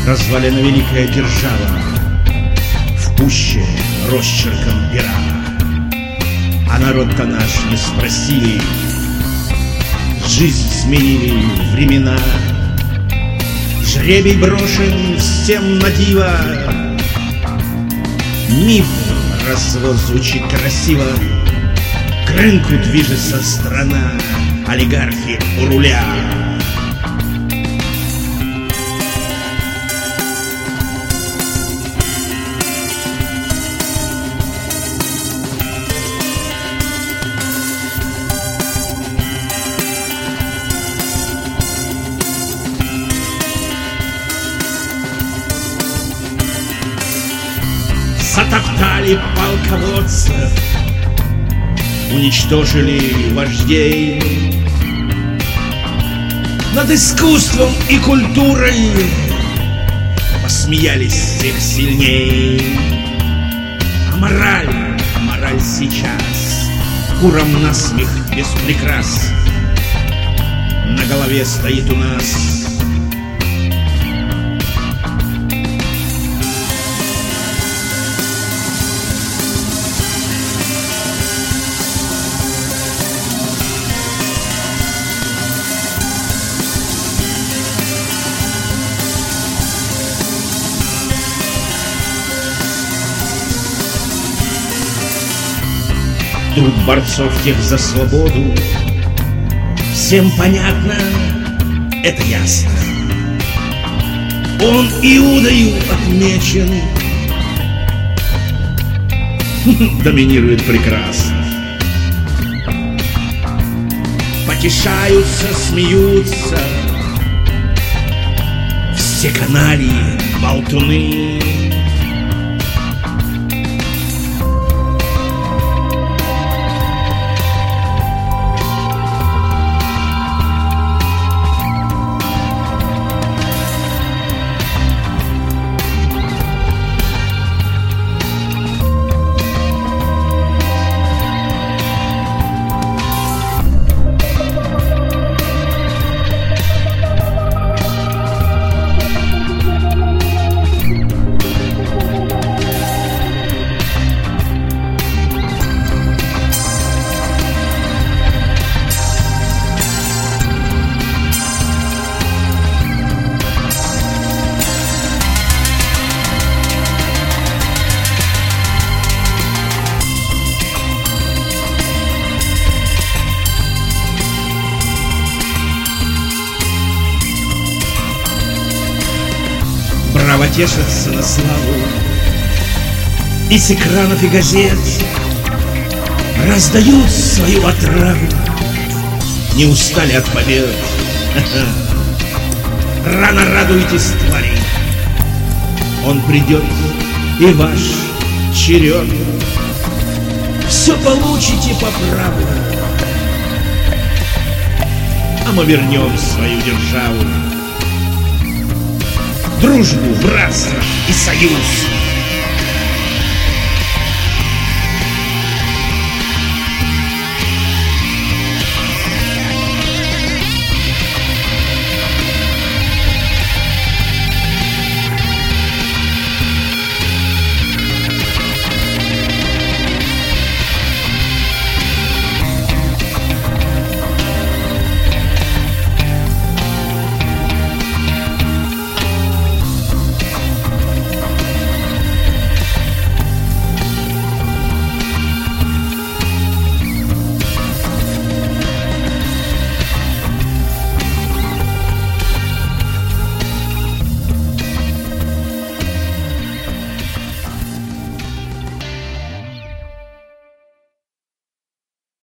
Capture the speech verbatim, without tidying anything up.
Развалена великая держава, в пуще росчерком пера. А народ-то наш не спросили, жизнь сменили времена. Жребий брошен всем на диво, миф развод звучит красиво. К рынку движется страна, олигархи у руля. Затоптали полководцев, уничтожили вождей. Над искусством и культурой посмеялись всех сильней. А мораль, мораль сейчас куром насмех без прикрас на голове стоит у нас. Труд борцов тех за свободу всем понятно, это ясно. Он Иудою отмечен, доминирует прекрасно. Потешаются, смеются все канальи, болтуны. Браво тешатся на славу, и с экранов и газет раздают свою отраву. Не устали от побед. Рано радуйтесь, твари, он придет, и ваш черед. Все получите по праву, а мы вернем свою державу. Дружбу, братство и союз